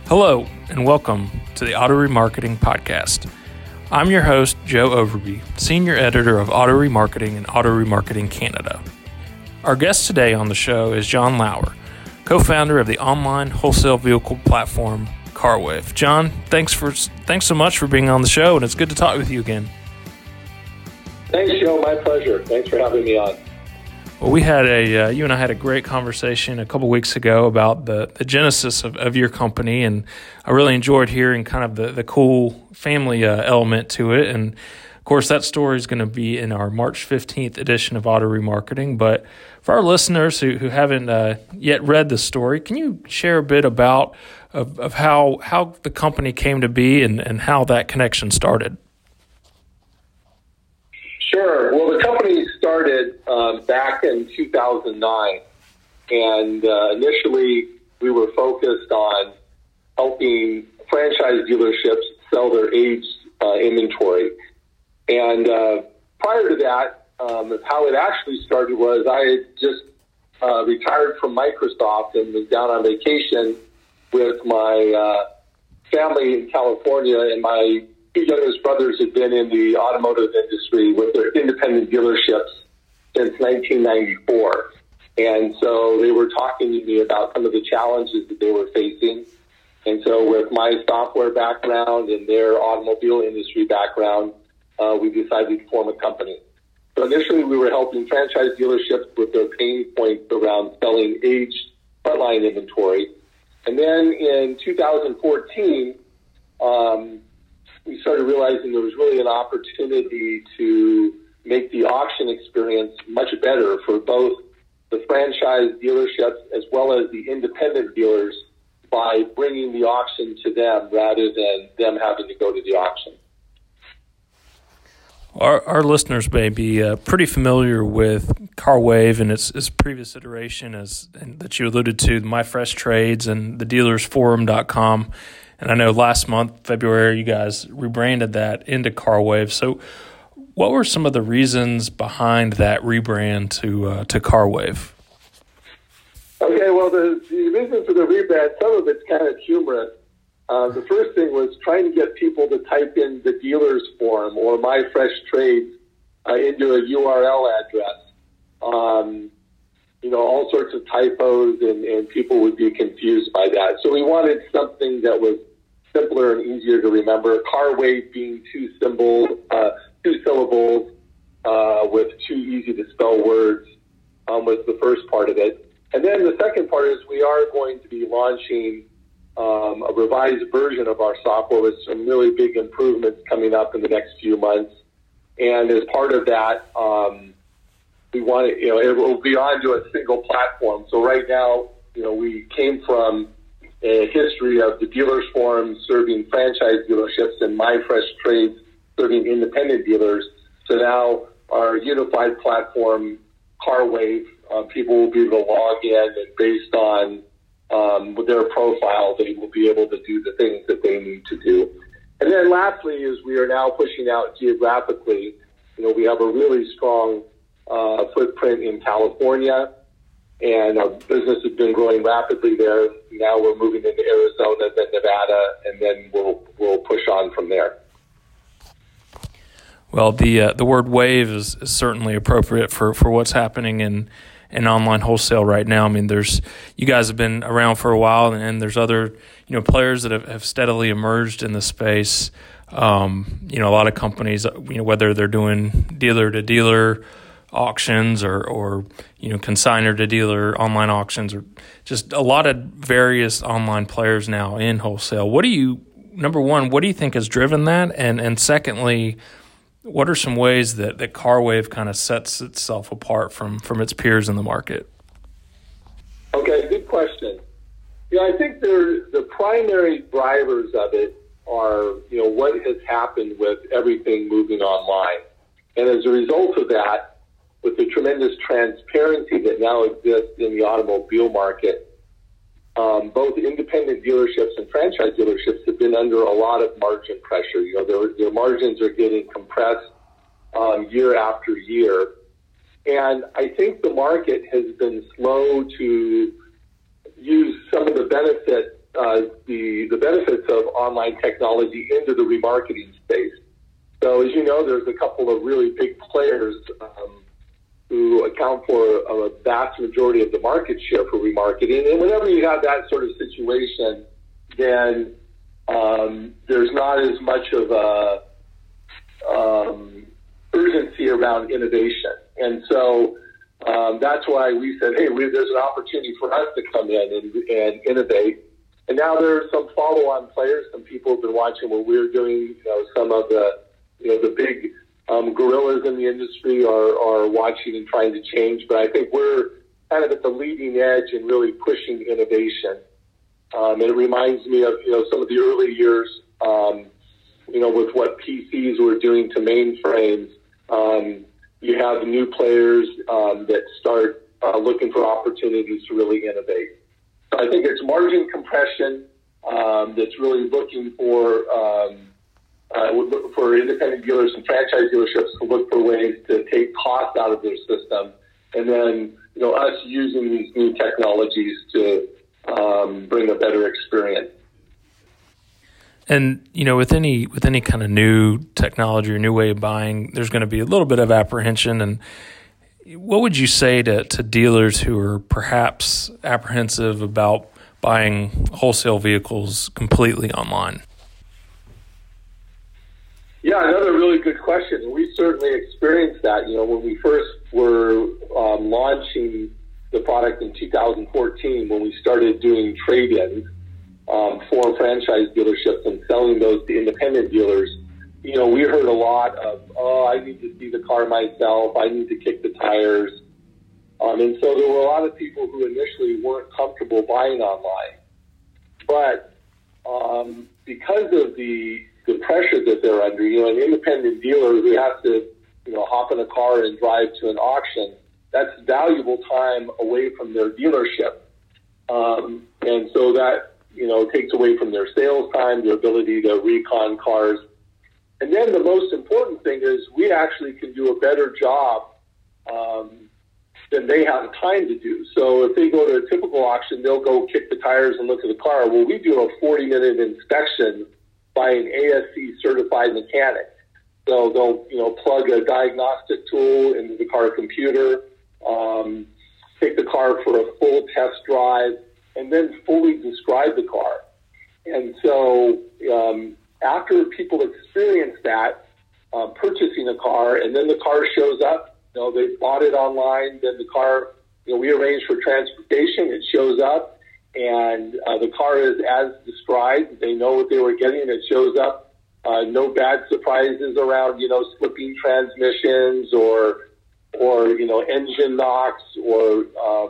Hello, and welcome to the Auto Remarketing Podcast. I'm your host, Joe Overby, Senior Editor of Auto Remarketing and Auto Remarketing Canada. Our guest today on the show is John Lauer, co-founder of the online wholesale vehicle platform CarWave. John, thanks so much for being on the show, and it's good to talk with you again. Thanks, Joe. My pleasure. Thanks for having me on. Well, you and I had a great conversation a couple weeks ago about the genesis of your company, and I really enjoyed hearing kind of the cool family element to it. And of course, that story is going to be in our March 15th edition of Auto Remarketing. But for our listeners who haven't yet read the story, can you share a bit about of how the company came to be and how that connection started? Sure. Well, the company started back in 2009, and initially we were focused on helping franchise dealerships sell their aged inventory. And prior to that, how it actually started was I had just retired from Microsoft and was down on vacation with my family in California, and my two youngest brothers had been in the automotive industry with their independent dealerships since 1994. And so they were talking to me about some of the challenges that they were facing. And so with my software background and their automobile industry background, we decided to form a company. So initially we were helping franchise dealerships with their pain points around selling aged frontline inventory. And then in 2014, we started realizing there was really an opportunity to make the auction experience much better for both the franchise dealerships as well as the independent dealers by bringing the auction to them rather than them having to go to the auction. Our listeners may be pretty familiar with CarWave and its previous iteration and that you alluded to, MyFreshTrades and the dealersforum.com. And I know last month, February, you guys rebranded that into CarWave. So what were some of the reasons behind that rebrand to CarWave? Okay, well, the reason for the rebrand, some of it's kind of humorous. The first thing was trying to get people to type in the dealer's forum or MyFreshTrades into a URL address. All sorts of typos, and people would be confused by that. So we wanted something that was simpler and easier to remember. CarWave being two syllables with two easy to spell words was the first part of it. And then the second part is we are going to be launching a revised version of our software with some really big improvements coming up in the next few months. And as part of that, we want to, it will be onto a single platform. So right now, we came from a history of the dealers forum serving franchise dealerships and MyFreshTrades serving independent dealers. So now our unified platform, CarWave, people will be able to log in, and based on their profile, they will be able to do the things that they need to do. And then lastly is we are now pushing out geographically. We have a really strong footprint in California, and our business has been growing rapidly there. Now we're moving into Arizona, then Nevada, and then we'll push on from there. Well, the word wave is certainly appropriate for what's happening in online wholesale right now. I mean, you guys have been around for a while, and there's other players that have steadily emerged in the space. A lot of companies, whether they're doing dealer to dealer auctions or consignor to dealer online auctions, or just a lot of various online players now in wholesale. Number one, what do you think has driven that? And secondly, what are some ways that CarWave kind of sets itself apart from its peers in the market? Okay, good question. I think the primary drivers of it are, what has happened with everything moving online. And as a result of that, with the tremendous transparency that now exists in the automobile market, both independent dealerships and franchise dealerships have been under a lot of margin pressure. Their margins are getting compressed year after year. And I think the market has been slow to use some of the benefits the benefits of online technology into the remarketing space. So as you know, there's a couple of really big players who account for a vast majority of the market share for remarketing. And whenever you have that sort of situation, then there's not as much of a urgency around innovation. And so that's why we said, hey, there's an opportunity for us to come in and innovate. And now there are some follow-on players. Some people have been watching what we're doing. Some of the big gorillas in the industry are watching and trying to change. But I think we're kind of at the leading edge and really pushing innovation. And it reminds me of some of the early years, with what PCs were doing to mainframes. You have new players that start looking for opportunities to really innovate. So I think it's margin compression that's really looking for independent dealers and franchise dealerships to look for ways to take costs out of their system, and then us using these new technologies to bring a better experience. And with any kind of new technology or new way of buying, there's going to be a little bit of apprehension. And what would you say to dealers who are perhaps apprehensive about buying wholesale vehicles completely online? Yeah, another really good question. We certainly experienced that. When we first were launching the product in 2014, when we started doing trade-ins for franchise dealerships and selling those to independent dealers, we heard a lot of, I need to see the car myself. I need to kick the tires. And so there were a lot of people who initially weren't comfortable buying online. But because of the pressure that they're under, an independent dealer who has to, hop in a car and drive to an auction, that's valuable time away from their dealership. And so that, takes away from their sales time, their ability to recon cars. And then the most important thing is we actually can do a better job than they have time to do. So if they go to a typical auction, they'll go kick the tires and look at the car. Well, we do a 40-minute inspection by an ASC certified mechanic. So they'll, plug a diagnostic tool into the car computer, take the car for a full test drive, and then fully describe the car. And so after people experience that, purchasing a car, and then the car shows up, they bought it online, then the car, we arrange for transportation, it shows up, and the car is as described. They know what they were getting, it shows up. No bad surprises around, slipping transmissions or engine knocks or,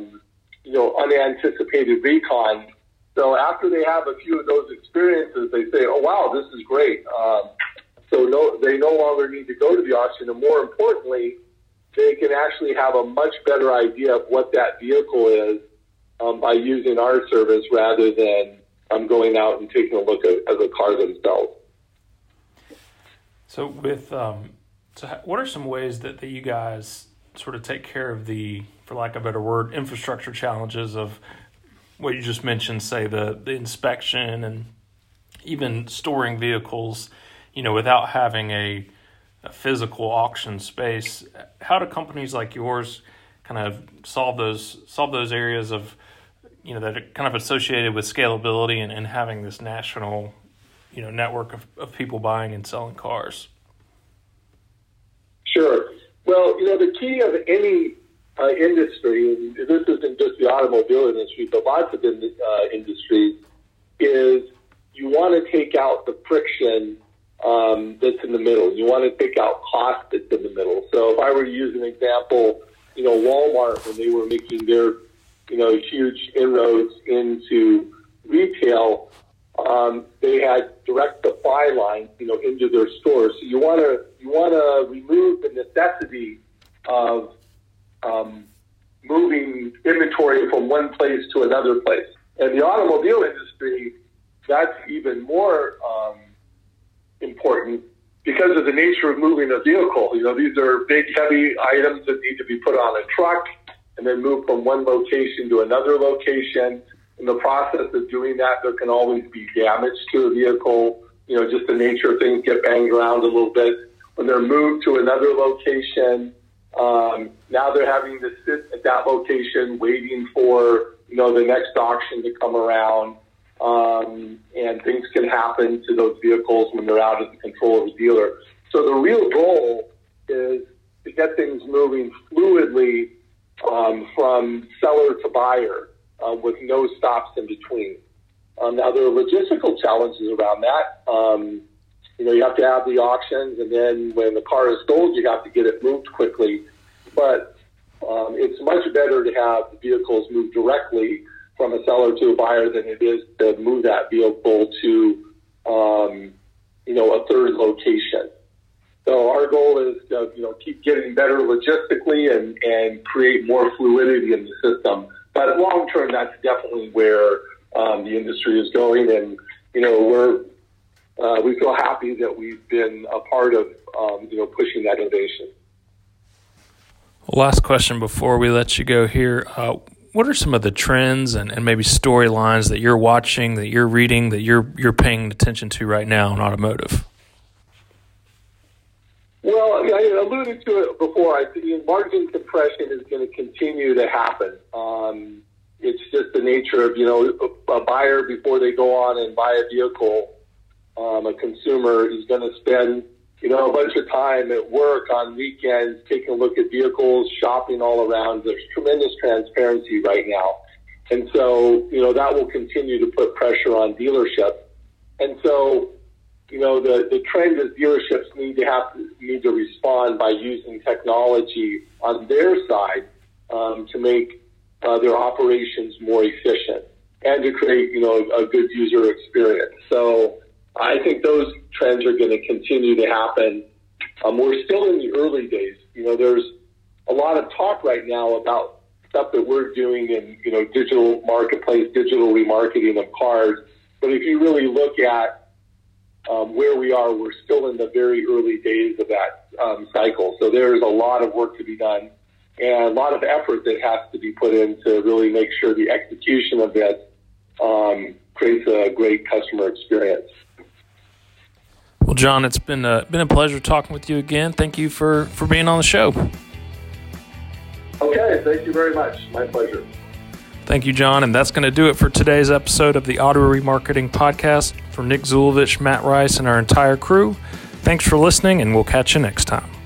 unanticipated recon. So after they have a few of those experiences, they say, oh, wow, this is great. They no longer need to go to the auction. And more importantly, they can actually have a much better idea of what that vehicle is by using our service rather than going out and taking a look at the car themselves. So what are some ways that you guys sort of take care of the, for lack of a better word, infrastructure challenges of what you just mentioned, say the inspection and even storing vehicles, without having a physical auction space? How do companies like yours kind of solve those areas of, that are kind of associated with scalability and having this national, network of people buying and selling cars? Sure. Well, the key of any industry, and this isn't just the automobile industry, but lots of industries, is you want to take out the friction that's in the middle. You want to take out cost that's in the middle. So if I were to use an example, Walmart, when they were making their, huge inroads into retail, they had direct supply lines, into their stores. So you want to remove the necessity of moving inventory from one place to another place. And the automobile industry, that's even more important because of the nature of moving a vehicle. These are big, heavy items that need to be put on a truck and then moved from one location to another location. in the process of doing that, there can always be damage to a vehicle. Just the nature of things get banged around a little bit. When they're moved to another location, now they're having to sit at that location waiting for, the next auction to come around. And things can happen to those vehicles when they're out of the control of the dealer. So the real goal is to get things moving fluidly from seller to buyer with no stops in between. Now, there are logistical challenges around that. You have to have the auctions, and then when the car is sold, you have to get it moved quickly. But it's much better to have the vehicles move directly from a seller to a buyer than it is to move that vehicle to, a third location. So our goal is to, keep getting better logistically and create more fluidity in the system. But long term, that's definitely where the industry is going, and we feel happy that we've been a part of pushing that innovation. Last question before we let you go here. What are some of the trends and maybe storylines that you're watching, that you're reading, that you're paying attention to right now in automotive? Well, I alluded to it before. I think margin compression is going to continue to happen. It's just the nature of, a buyer before they go on and buy a vehicle, a consumer is going to spend, a bunch of time at work on weekends, taking a look at vehicles, shopping all around. There's tremendous transparency right now. And so, that will continue to put pressure on dealerships. And so, the trend is dealerships need to respond by using technology on their side to make their operations more efficient and to create, a good user experience. So I think those trends are going to continue to happen. We're still in the early days. There's a lot of talk right now about stuff that we're doing in, digital marketplace, digital remarketing of cars. But if you really look at where we are, we're still in the very early days of that cycle. So there's a lot of work to be done and a lot of effort that has to be put in to really make sure the execution of this creates a great customer experience. Well, John, it's been a pleasure talking with you again. Thank you for being on the show. Okay, thank you very much. My pleasure. Thank you, John. And that's going to do it for today's episode of the Auto Remarketing Podcast. For Nick Zulovich, Matt Rice, and our entire crew, thanks for listening, and we'll catch you next time.